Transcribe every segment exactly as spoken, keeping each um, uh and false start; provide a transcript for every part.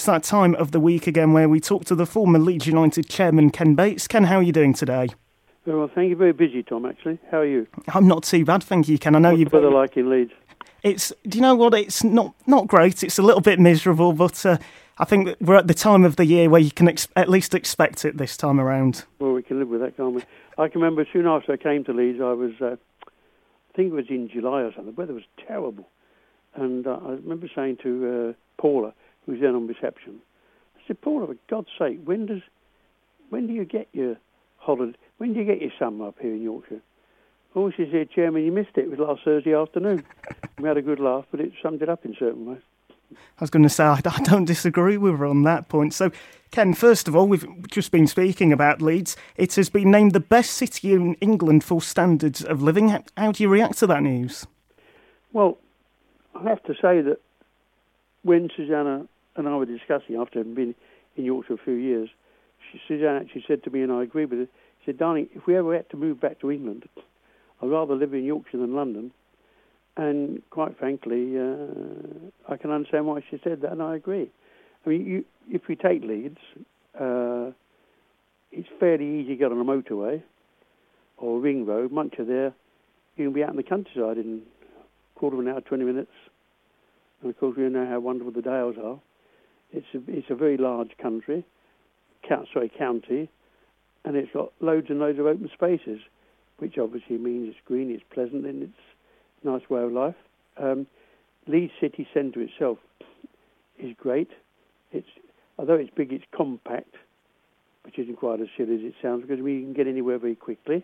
It's that time of the week again where we talk to the former Leeds United chairman, Ken Bates. Ken, how are you doing today? Very well, thank you. Very busy, Tom, actually. How are you? I'm not too bad, thank you, Ken. I know What's you've... the weather like in Leeds? It's, do you know what, it's not, not great, it's a little bit miserable, but uh, I think that we're at the time of the year where you can ex- at least expect it this time around. Well, we can live with that, can't we? I can remember soon after I came to Leeds, I was, uh, I think it was in July or something, the weather was terrible. And uh, I remember saying to uh, Paula, who was then on reception, I said, Paula, for God's sake, when does, when do you get your holiday, when do you get your summer up here in Yorkshire? Oh, she said, Chairman, you missed it. It was last Thursday afternoon. We had a good laugh, but it summed it up in certain ways. I was going to say, I don't disagree with her on that point. So, Ken, first of all, we've just been speaking about Leeds. It has been named the best city in England for standards of living. How, how do you react to that news? Well, I have to say that when Susanna and I were discussing, after having been in Yorkshire for a few years, she, Susanna actually said to me, and I agree with her, she said, darling, if we ever had to move back to England, I'd rather live in Yorkshire than London. And quite frankly, uh, I can understand why she said that, and I agree. I mean, you, if we take Leeds, uh, it's fairly easy to get on a motorway or a ring road. Once you're there, you can be out in the countryside in a quarter of an hour, twenty minutes. And of course, we know how wonderful the Dales are. It's a, it's a very large country, count, sorry, county, and it's got loads and loads of open spaces, which obviously means it's green, it's pleasant, and it's a nice way of life. Um, Leeds city centre itself is great. It's although it's big, it's compact, which isn't quite as silly as it sounds, because we can get anywhere very quickly.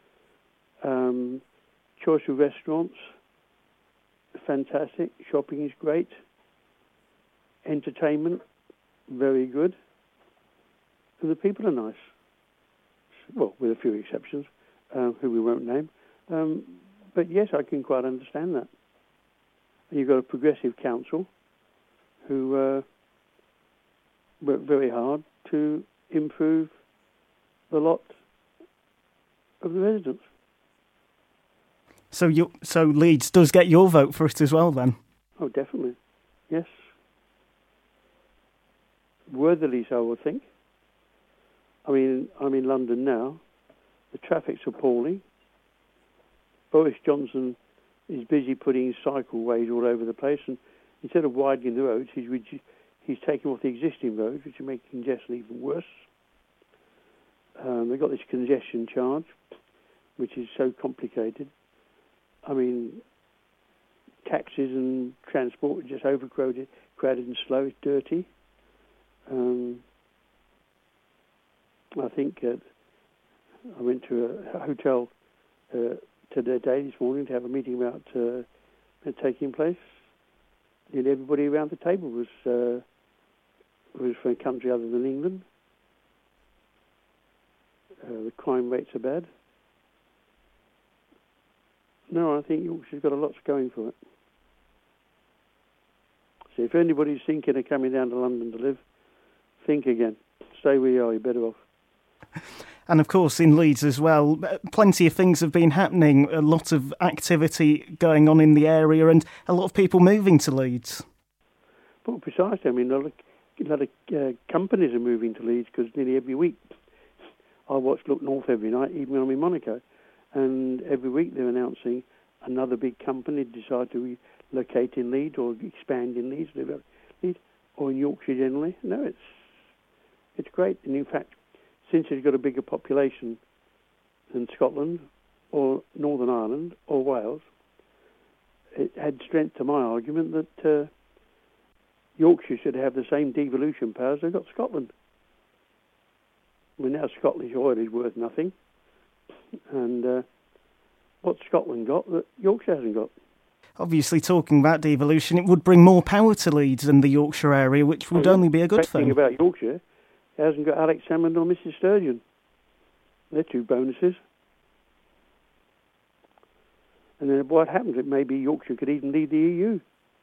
Um, choice of restaurants, fantastic. Shopping is great. Entertainment, very good. And the people are nice. Well, with a few exceptions, uh, who we won't name. Um, but yes, I can quite understand that. And you've got a progressive council who uh, work very hard to improve the lot of the residents. So you, so Leeds does get your vote for it as well, then? Oh, definitely. Yes. Worthily so, I would think. I mean, I'm in London now. The traffic's appalling. Boris Johnson is busy putting cycleways all over the place, and instead of widening the roads, he's redu- he's taking off the existing roads, which are making congestion even worse. Um, they've got this congestion charge, which is so complicated. I mean, taxis and transport are just overcrowded, crowded and slow. It's dirty. Um, I think uh, I went to a hotel uh, today, this morning, to have a meeting about uh, taking place. And everybody around the table was uh, was from a country other than England. Uh, the crime rates are bad. No, I think Yorkshire's got a lot going for it. So if anybody's thinking of coming down to London to live, think again. Stay where you are, you're better off. And of course, in Leeds as well, plenty of things have been happening, a lot of activity going on in the area, and a lot of people moving to Leeds. Well, precisely. I mean, a lot of, a lot of uh, companies are moving to Leeds, because nearly every week I watch Look North every night, even when I'm in Monaco, and every week they're announcing another big company decide to relocate in Leeds or expand in Leeds, Leeds or in Yorkshire generally. No, it's it's great, and in fact, since it's got a bigger population than Scotland or Northern Ireland or Wales, it had strength to my argument that uh, Yorkshire should have the same devolution powers they've got Scotland. I mean, now Scottish oil is worth nothing, and uh, what's Scotland got that Yorkshire hasn't got? Obviously, talking about devolution, it would bring more power to Leeds than the Yorkshire area, which would oh, yeah. only be a good the thing. thing about Yorkshire, it hasn't got Alex Salmond or Missus Sturgeon. They're two bonuses. And then what happens? It maybe Yorkshire could even lead the E U.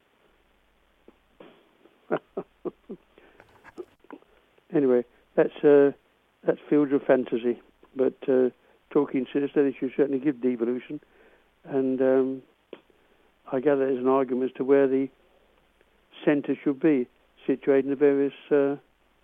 Anyway, that's uh, that's fields of fantasy. But uh, talking seriously, they should certainly give devolution. And um, I gather there's an argument as to where the centre should be. situated in the various uh,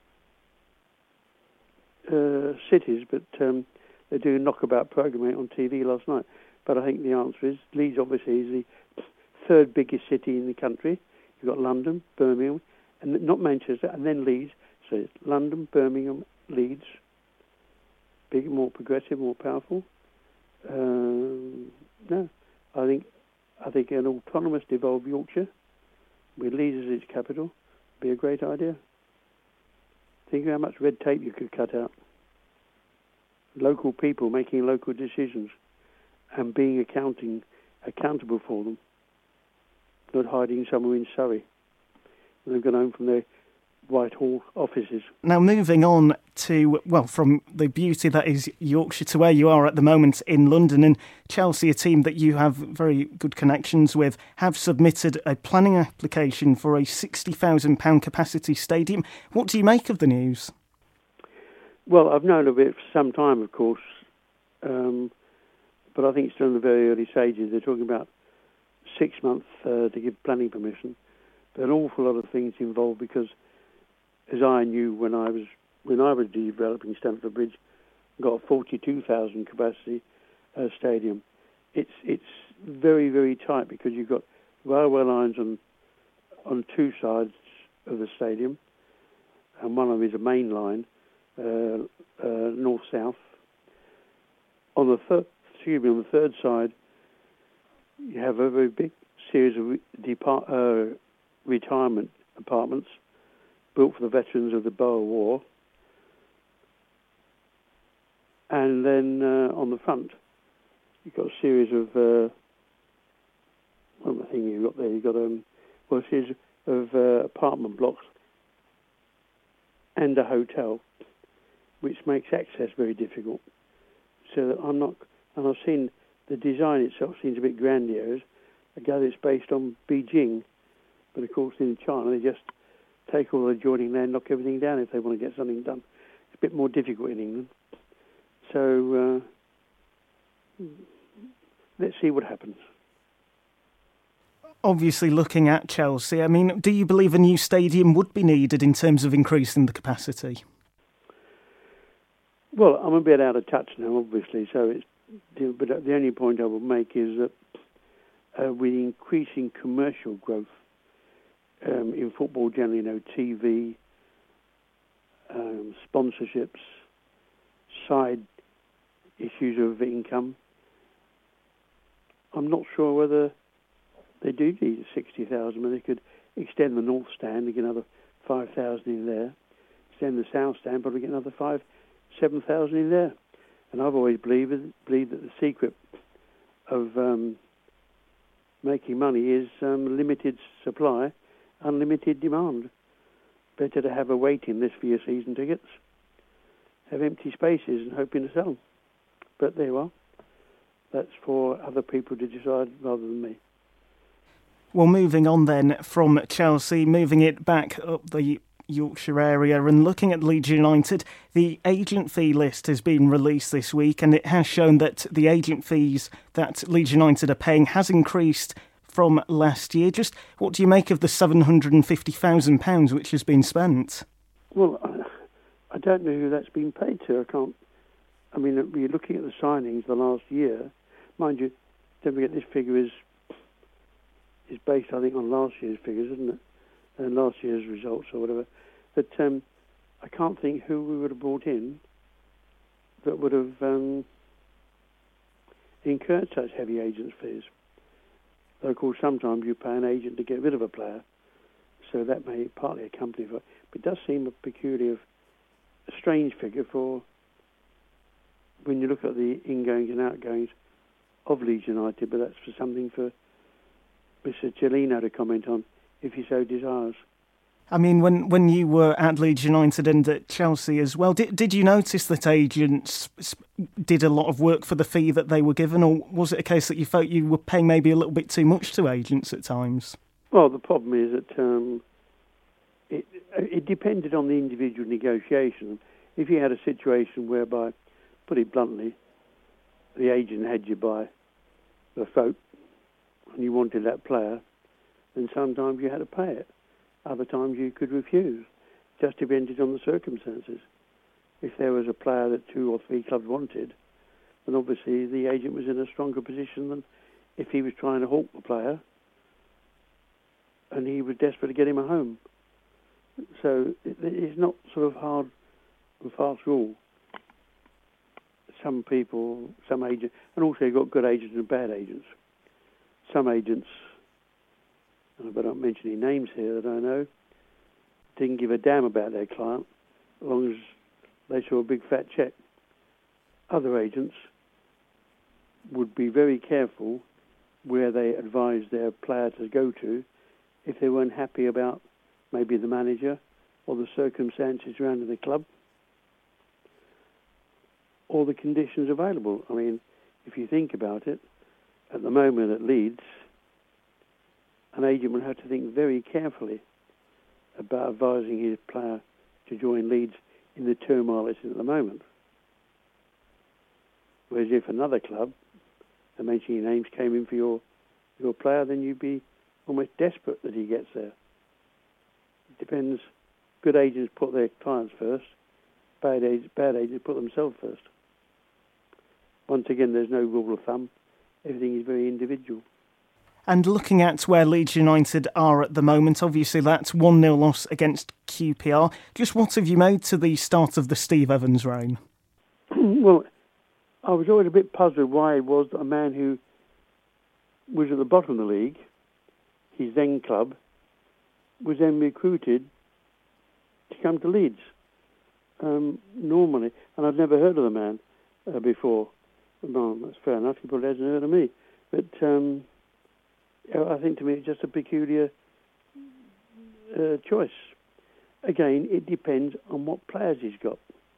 uh, cities, but um, they do knockabout programming on T V last night. But I think the answer is Leeds obviously is the third biggest city in the country. You've got London, Birmingham, and not Manchester, and then Leeds. So it's London, Birmingham, Leeds. Bigger, more progressive, more powerful. Um, no, I think I think an autonomous devolved Yorkshire with Leeds as its capital would be a great idea. Think of how much red tape you could cut out. Local people making local decisions and being accounting accountable for them, not hiding somewhere in Surrey when they've gone home from their Whitehall offices. Now, moving on to, well, from the beauty that is Yorkshire to where you are at the moment in London, and Chelsea, a team that you have very good connections with, have submitted a planning application for a sixty thousand pounds capacity stadium. What do you make of the news? Well, I've known of it for some time, of course, um, but I think it's still in the very early stages. They're talking about six months uh, to give planning permission, but an awful lot of things involved because, as I knew when I was when I was developing Stamford Bridge, got a forty-two thousand capacity uh, stadium. It's it's very very tight because you've got railway lines on on two sides of the stadium, and one of them is a main line, uh, uh, north south. On the third, excuse me, on the third side, you have a very big series of re- depart, uh, retirement apartments built for the veterans of the Boer War. And then uh, on the front, you've got a series of, uh, what am I thinking you've got there? You've got um, well, a series of uh, apartment blocks and a hotel, which makes access very difficult. So that I'm not, and I've seen the design itself seems a bit grandiose. I gather it's based on Beijing, but of course in China they just take all the adjoining land, knock everything down if they want to get something done. It's a bit more difficult in England. So uh, let's see what happens. Obviously, looking at Chelsea, I mean, do you believe a new stadium would be needed in terms of increasing the capacity? Well, I'm a bit out of touch now, obviously, so it's, but the only point I will make is that uh, with increasing commercial growth um, in football generally, you know, T V, um, sponsorships, side issues of income, I'm not sure whether they do need sixty thousand, but they could extend the North Stand and get another five thousand in there, extend the South Stand, probably get another five, seven thousand in there. And I've always believed, believed that the secret of um, making money is um, limited supply, unlimited demand. Better to have a waiting list for your season tickets, have empty spaces and hoping to sell them. But there you are. That's for other people to decide rather than me. Well, moving on then from Chelsea, moving it back up the Yorkshire area and looking at Leeds United, the agent fee list has been released this week and it has shown that the agent fees that Leeds United are paying has increased from last year. Just what do you make of the seven hundred fifty thousand pounds which has been spent? Well, I don't know who that's been paid to. I can't. I mean, we're looking at the signings the last year. Mind you, don't forget this figure is is based, I think, on last year's figures, isn't it? And last year's results or whatever. But um, I can't think who we would have brought in that would have um, incurred such heavy agents' fees. Though, of course, sometimes you pay an agent to get rid of a player, so that may partly accompany for it. But it does seem a peculiar, a strange figure for when you look at the ingoings and outgoings of Leeds United, but that's for something for Mister Cellino to comment on, if he so desires. I mean, when, when you were at Leeds United and at Chelsea as well, did did you notice that agents did a lot of work for the fee that they were given, or was it a case that you felt you were paying maybe a little bit too much to agents at times? Well, the problem is that um, it, it depended on the individual negotiation. If you had a situation whereby, put it bluntly, the agent had you by the throat and you wanted that player, then sometimes you had to pay it. Other times you could refuse. Just depended on the circumstances. If there was a player that two or three clubs wanted, then obviously the agent was in a stronger position than if he was trying to hawk the player and he was desperate to get him a home. So it, it's not sort of hard and fast rule. Some people, some agents, and also you've got good agents and bad agents. Some agents, I better not mention any names here that I know, didn't give a damn about their client as long as they saw a big fat cheque. Other agents would be very careful where they advised their player to go to if they weren't happy about maybe the manager or the circumstances surrounding the club or the conditions available. I mean, if you think about it, at the moment at Leeds, an agent would have to think very carefully about advising his player to join Leeds in the turmoil it's in at the moment. Whereas if another club, I mention your names, came in for your your player, then you'd be almost desperate that he gets there. It depends. Good agents put their clients first. Bad agents, bad agents put themselves first. Once again, there's no rule of thumb. Everything is very individual. And looking at where Leeds United are at the moment, obviously that's one nil loss against Q P R. Just what have you made to the start of the Steve Evans reign? Well, I was always a bit puzzled why it was that a man who was at the bottom of the league, his then club, was then recruited to come to Leeds. Um, normally, and I'd never heard of the man uh, before. Well, that's fair enough, he probably hasn't heard of me. But um, I think to me it's just a peculiar uh, choice. Again, it depends on what players he's got,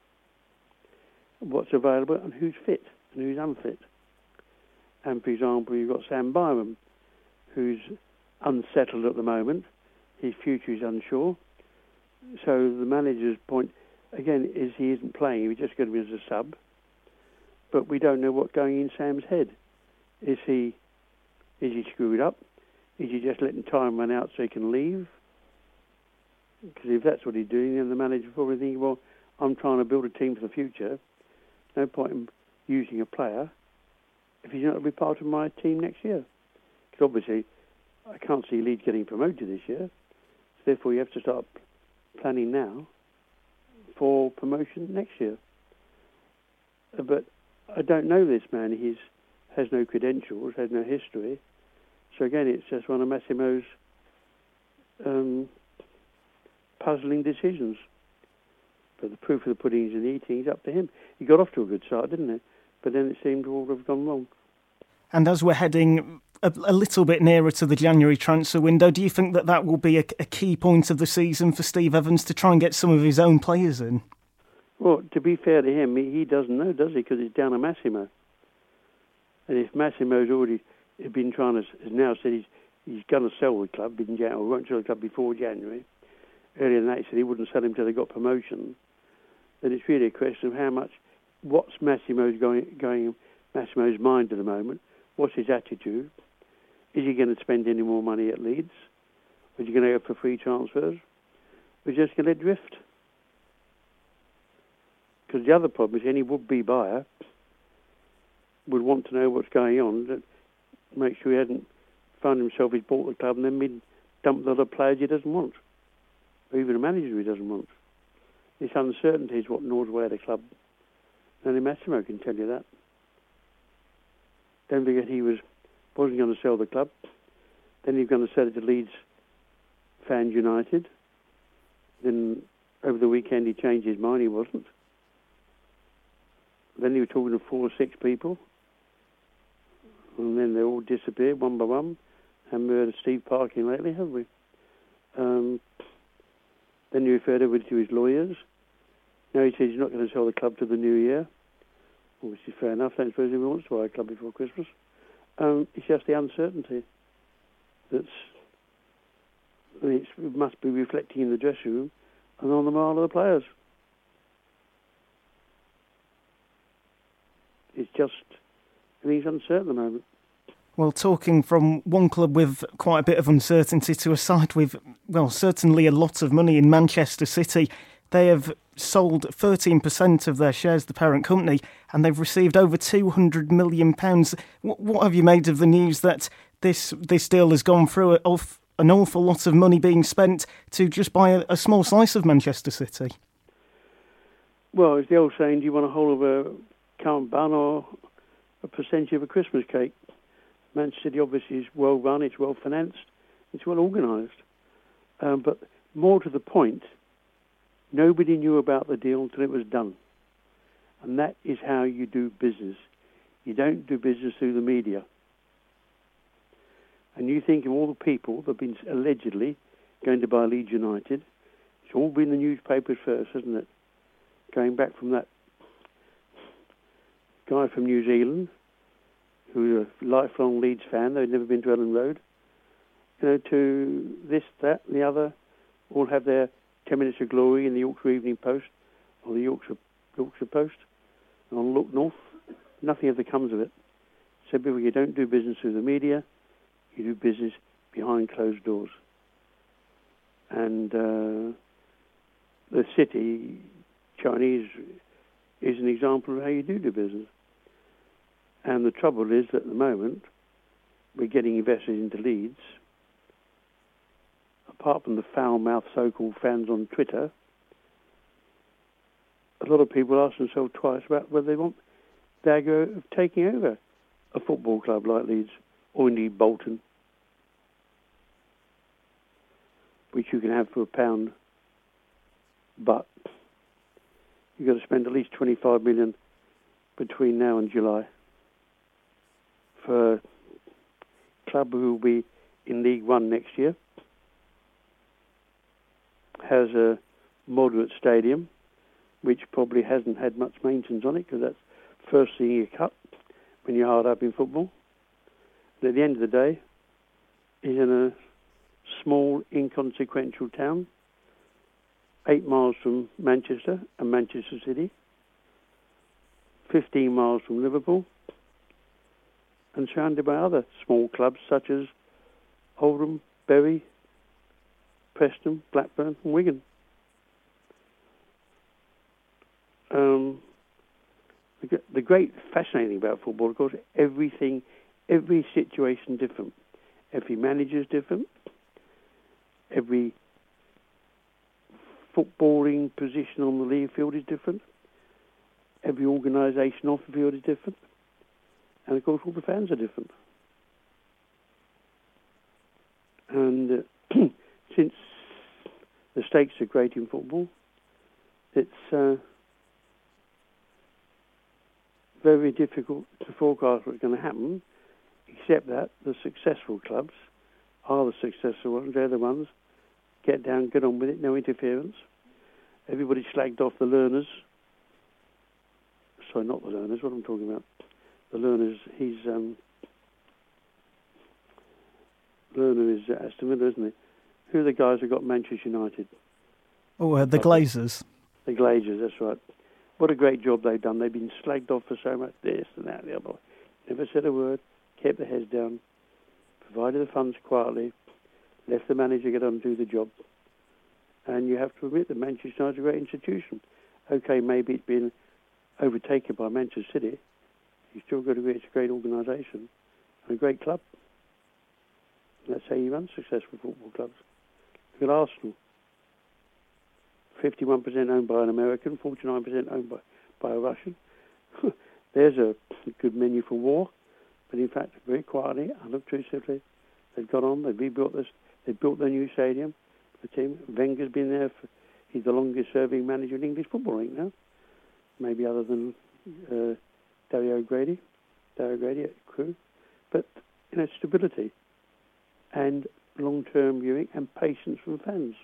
what's available and who's fit and who's unfit. And for example, you've got Sam Byram, who's unsettled at the moment. His future is unsure. So the manager's point, again, is he isn't playing. He's just going to be as a sub. But we don't know what's going in Sam's head. Is he is he screwed up? Is he just letting time run out so he can leave? Because if that's what he's doing, then the manager probably thinking, well, I'm trying to build a team for the future. No point in using a player if he's not going to be part of my team next year. Because obviously, I can't see Leeds getting promoted this year. So therefore, you have to start planning now for promotion next year. But I don't know this man. He has no credentials, has no history. So again, it's just one of Massimo's um, puzzling decisions. But the proof of the pudding is in the eating. It's up to him. He got off to a good start, didn't he? But then it seemed to all have gone wrong. And as we're heading a, a little bit nearer to the January transfer window, do you think that that will be a, a key point of the season for Steve Evans to try and get some of his own players in? Well, to be fair to him, he, he doesn't know, does he? Because it's down to Massimo. And if Massimo's already been trying to, has now said he's he's going to sell the club in January, or won't sell the club before January. Earlier than that, he said he wouldn't sell him till they got promotion. Then it's really a question of how much, what's Massimo's going going Massimo's mind at the moment? What's his attitude? Is he going to spend any more money at Leeds? Is he going to go for free transfers? Or is he just going to let drift? Because the other problem is any would-be buyer would want to know what's going on, to make sure he hadn't found himself, he's bought the club and then been dumped with other players he doesn't want, or even a manager he doesn't want. This uncertainty is what gnaws away at the club. Only Massimo can tell you that. Don't forget he was, wasn't going to sell the club. Then he was going to sell it to Leeds Fans United. Then over the weekend he changed his mind, he wasn't. Then he was talking to four or six people. And then they all disappeared one by one. Haven't heard of Steve Parkin lately, have we? Um, then he referred over to his lawyers. Now he says he's not going to sell the club to the new year, which is fair enough. I don't suppose he wants to buy a club before Christmas. Um, it's just the uncertainty that's, I mean, it must be reflecting in the dressing room and on the morale of the players. It's just, everything's uncertain at the moment. Well, talking from one club with quite a bit of uncertainty to a side with, well, certainly a lot of money in Manchester City, they have sold thirteen percent of their shares, the parent company, and they've received over two hundred million pounds. What, what have you made of the news that this this deal has gone through, of an awful lot of money being spent to just buy a, a small slice of Manchester City? Well, it's the old saying, do you want a whole of a currant bun or a percentage of a Christmas cake? Manchester City obviously is well run, it's well financed, it's well organised. Um, but more to the point, nobody knew about the deal until it was done. And that is how you do business. You don't do business through the media. And you think of all the people that have been allegedly going to buy Leeds United. It's all been the newspapers first, hasn't it? Going back from that guy from New Zealand, who was a lifelong Leeds fan, they'd never been to Ellen Road, you know, to this, that, and the other, all have their ten minutes of glory in the Yorkshire Evening Post or the Yorkshire Yorkshire Post, and on Look North. Nothing ever comes of it. So people, you don't do business through the media, you do business behind closed doors. And uh, the city, Chinese, is an example of how you do do business. And the trouble is that at the moment, we're getting investors into Leeds. Apart from the foul-mouthed so-called fans on Twitter, a lot of people ask themselves twice about whether they want Dagger of taking over a football club like Leeds, or indeed Bolton, which you can have for a pound, but you've got to spend at least twenty-five million between now and July for a club who will be in League One next year, has a moderate stadium, which probably hasn't had much maintenance on it, because that's the first thing you cut when you're hard up in football. And at the end of the day, is in a small, inconsequential town, eight miles from Manchester and Manchester City, fifteen miles from Liverpool, and surrounded by other small clubs such as Oldham, Bury, Preston, Blackburn and Wigan. Um, the, the great fascinating thing about football, of course, everything, every situation different. Every manager is different. Every footballing position on the league field is different. Every organisation off the field is different. And of course, all the fans are different. And uh, since the stakes are great in football, it's uh, very difficult to forecast what's going to happen, except that the successful clubs are the successful ones. They're the ones get down, get on with it, no interference. Everybody slagged off the learners. Sorry, not the learners, what I'm talking about. The learners, he's... Um, Lerner is uh, Aston Villa, isn't he? Who are the guys who got Manchester United? Oh, uh, the Glazers. The Glazers, that's right. What a great job they've done. They've been slagged off for so much this and that and the other. Never said a word, kept their heads down, provided the funds quietly, left the manager get on and do the job. And you have to admit that Manchester United is a great institution. Okay, maybe it's been overtaken by Manchester City. You've still got to agree it's a great organisation and a great club. And that's how you run successful football clubs. Look at Arsenal. fifty-one percent owned by an American, forty-nine percent owned by, by a Russian. There's a good menu for war. But in fact, very quietly, unobtrusively, they've got on, they've rebuilt this, they've built their new stadium. The team, Wenger's been there, for, he's the longest serving manager in English football right now. Maybe other than uh, Dario Grady, Dario Grady at Crewe. But, you know, stability and long-term viewing and patience from fans.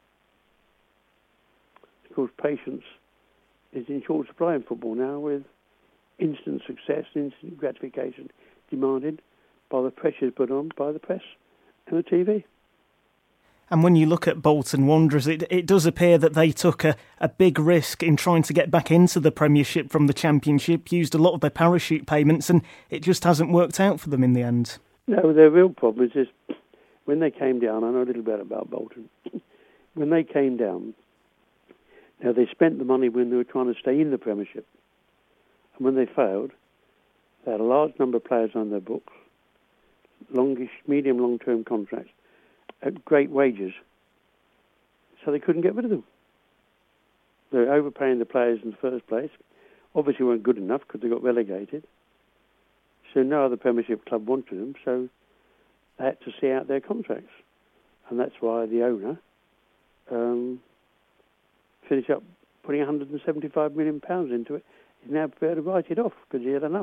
Of course, patience is in short supply in football now, with instant success, instant gratification demanded by the pressures put on by the press and the T V. And when you look at Bolton Wanderers, it, it does appear that they took a, a big risk in trying to get back into the Premiership from the Championship, used a lot of their parachute payments, and it just hasn't worked out for them in the end. No, their real problem is just when they came down, I know a little bit about Bolton, when they came down, now they spent the money when they were trying to stay in the Premiership. And when they failed, they had a large number of players on their books, longish, medium, long-term contracts, at great wages, so they couldn't get rid of them. They were overpaying the players in the first place. Obviously weren't good enough because they got relegated. So no other Premiership club wanted them, so they had to see out their contracts. And that's why the owner um, finished up putting one hundred seventy-five million pounds into it. He's now prepared to write it off because he had enough.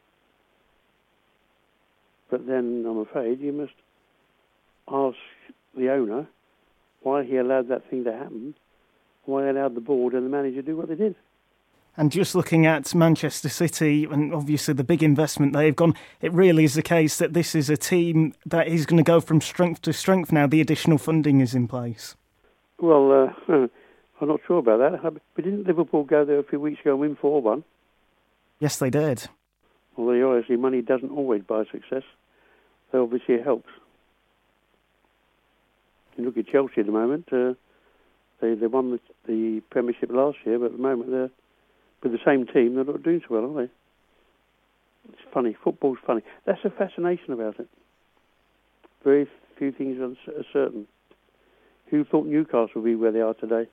But then, I'm afraid, you must ask the owner why he allowed that thing to happen, why he allowed the board and the manager to do what they did. And just looking at Manchester City and obviously the big investment they've gone, it really is the case that this is a team that is going to go from strength to strength now. The additional funding is in place. Well, uh, I'm not sure about that. But didn't Liverpool go there a few weeks ago and win four one? Yes, they did. Well, obviously money doesn't always buy success. So obviously it helps. You look at Chelsea at the moment. Uh, they they won the, the Premiership last year, but at the moment they're with the same team. They're not doing so well, are they? It's funny. Football's funny. That's the fascination about it. Very few things are, are certain. Who thought Newcastle would be where they are today?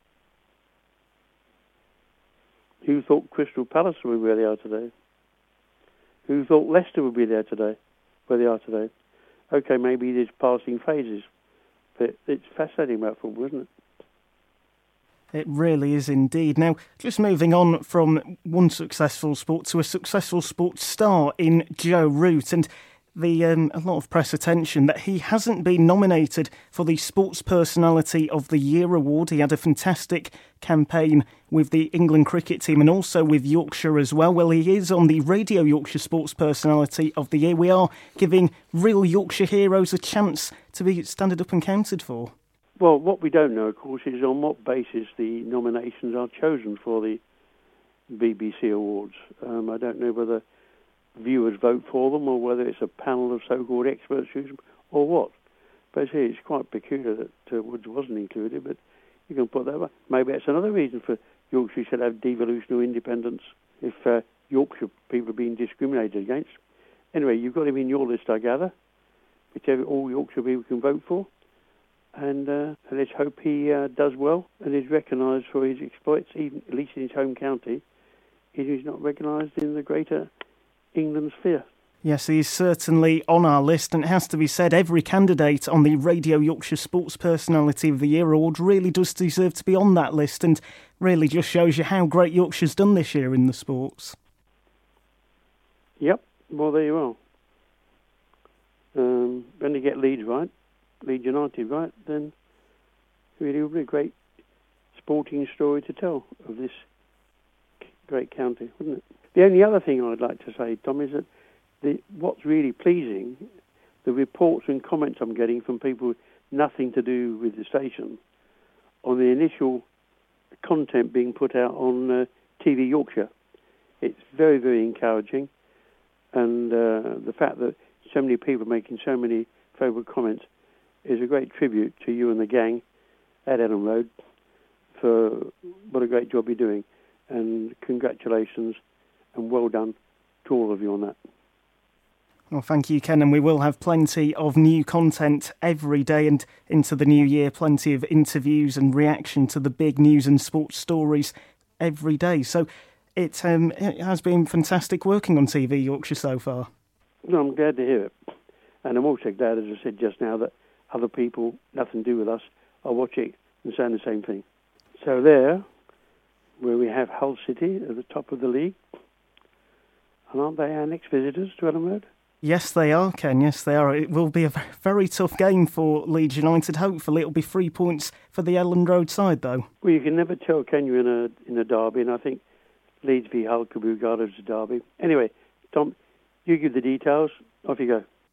Who thought Crystal Palace would be where they are today? Who thought Leicester would be there today, where they are today? Okay, maybe there's passing phases. But it's fascinating about football, isn't it? It really is indeed. Now, just moving on from one successful sport to a successful sports star in Joe Root, and the um, a lot of press attention that he hasn't been nominated for the Sports Personality of the Year award. He had a fantastic campaign with the England cricket team and also with Yorkshire as well. Well, he is on the Radio Yorkshire Sports Personality of the Year. We are giving real Yorkshire heroes a chance to be standard up and counted for. Well, what we don't know, of course, is on what basis the nominations are chosen for the B B C Awards. Um, I don't know whether viewers vote for them or whether it's a panel of so-called experts choose them or what. But see, it's quite peculiar that uh, Woods wasn't included, but you can put that way. Maybe that's another reason for Yorkshire should have devolution or independence if uh, Yorkshire people are being discriminated against. Anyway, you've got him in your list, I gather, whichever all Yorkshire people can vote for. And uh, let's hope he uh, does well and is recognised for his exploits, even at least in his home county. He is not recognised in the greater England sphere. Yes, he's certainly on our list, and it has to be said, every candidate on the Radio Yorkshire Sports Personality of the Year award really does deserve to be on that list, and really just shows you how great Yorkshire's done this year in the sports. Yep, well, there you are. Um, when they get Leeds right, Leeds United right, then really will be a great sporting story to tell of this great county, wouldn't it? The only other thing I'd like to say, Tom, is that the, what's really pleasing, the reports and comments I'm getting from people with nothing to do with the station on the initial content being put out on uh, T V Yorkshire. It's very, very encouraging. And uh, the fact that so many people are making so many favourable comments is a great tribute to you and the gang at Ellen Road for what a great job you're doing. And congratulations and well done to all of you on that. Well, thank you, Ken, and we will have plenty of new content every day and into the new year, plenty of interviews and reaction to the big news and sports stories every day. So it, um, it has been fantastic working on T V Yorkshire so far. No, I'm glad to hear it. And I'm also glad, as I said just now, that other people, nothing to do with us, are watching and saying the same thing. So there, where we have Hull City at the top of the league, and aren't they our next visitors to Ellen Road? Yes, they are, Ken. Yes, they are. It will be a very tough game for Leeds United. Hopefully, it'll be three points for the Ellen Road side, though. Well, you can never tell, can you, in a in a derby? And I think Leeds v Hull could be regarded as a derby. Anyway, Tom, you give the details. Off you go.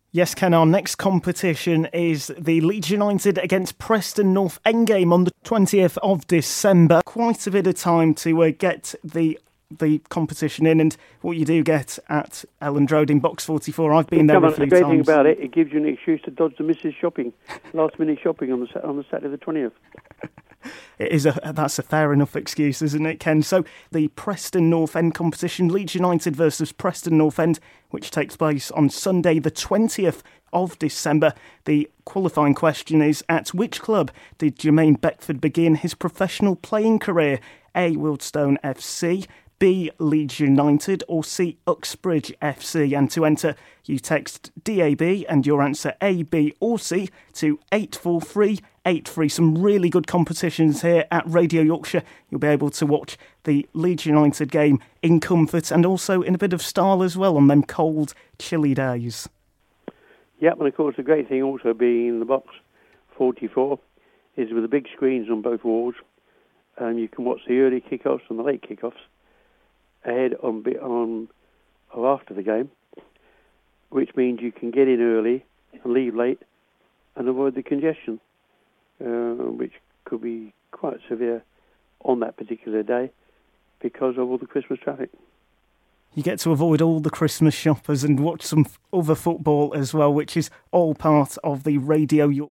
Yes, Ken, our next competition is the Leeds United against Preston North End game on the twentieth of December. Quite a bit of time to uh, get the the competition in, and what you do get at Elland Road in Box forty-four. I've been there a few times. The great times. thing about it, it gives you an excuse to dodge the missus shopping, last minute shopping on the on the Saturday the twentieth. It is a that's a fair enough excuse, isn't it, Ken? So the Preston North End competition, Leeds United versus Preston North End, which takes place on Sunday the twentieth of December. The qualifying question is, at which club did Jermaine Beckford begin his professional playing career? A. Wealdstone F C, B. Leeds United, or C. Uxbridge F C? And to enter, you text D A B and your answer A, B or C to eight four three eight three. Some really good competitions here at Radio Yorkshire. You'll be able to watch the Leeds United game in comfort and also in a bit of style as well on them cold, chilly days. Yep, and of course the great thing also being in the Box forty-four is with the big screens on both walls, and you can watch the early kickoffs and the late kickoffs ahead on on or after the game, which means you can get in early and leave late and avoid the congestion, uh, which could be quite severe on that particular day because of all the Christmas traffic. You get to avoid all the Christmas shoppers and watch some other football as well, which is all part of the Radio York